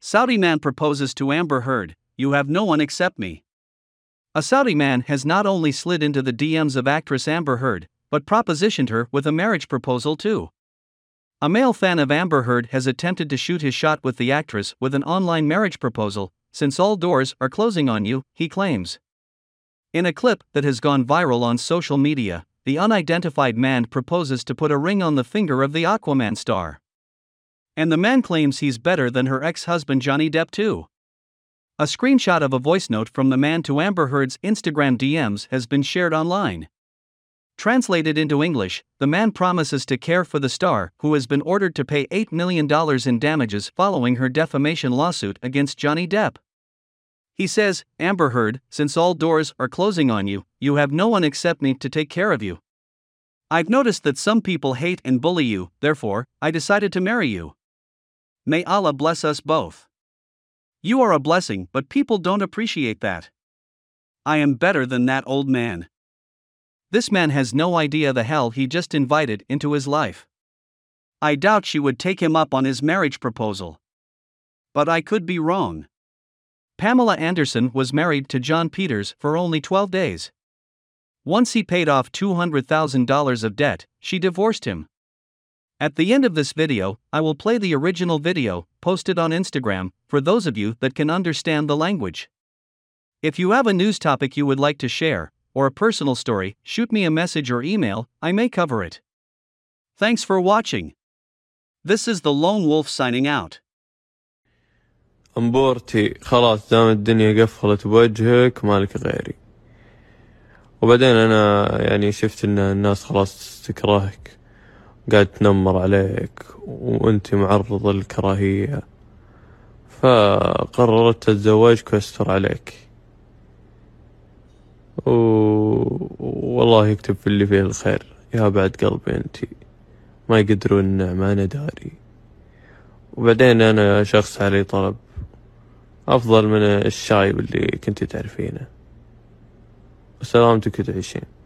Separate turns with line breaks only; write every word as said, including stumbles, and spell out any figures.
Saudi man proposes to Amber Heard, "You have no one except me." A Saudi man has not only slid into the D Ms of actress Amber Heard, but propositioned her with a marriage proposal too. A male fan of Amber Heard has attempted to shoot his shot with the actress with an online marriage proposal, "Since all doors are closing on you," he claims. In a clip that has gone viral on social media, the unidentified man proposes to put a ring on the finger of the Aquaman star. And the man claims he's better than her ex-husband Johnny Depp too. A screenshot of a voice note from the man to Amber Heard's Instagram D Ms has been shared online. Translated into English, the man promises to care for the star, who has been ordered to pay eight million dollars in damages following her defamation lawsuit against Johnny Depp. He says, "Amber Heard, since all doors are closing on you, you have no one except me to take care of you. I've noticed that some people hate and bully you, therefore, I decided to marry you. May Allah bless us both. You are a blessing, but people don't appreciate that. I am better than that old man." This man has no idea the hell he just invited into his life. I doubt she would take him up on his marriage proposal. But I could be wrong. Pamela Anderson was married to Jon Peters for only twelve days. Once he paid off two hundred thousand dollars of debt, she divorced him. At the end of this video, I will play the original video, posted on Instagram, for those of you that can understand the language. If you have a news topic you would like to share, or a personal story, shoot me a message or email, I may cover it. Thanks for watching. This is the Lone Wolf signing out.
أمبورتي خلاص دام الدنيا قفلت بوجهك مالك غيري. وبعدين أنا يعني شفت إن الناس خلاص تكرهك، قاعد تنمر عليك وأنت معرض للكراهية، فقررت أتزوجك وأستر عليك. و... والله يكتب في اللي فيه الخير يا بعد قلبي أنتي، ما يقدرون النعمة أنا داري. وبعدين أنا شخص علي طلب أفضل من الشايب اللي كنت تعرفينه. وسلامتك وتعيشين.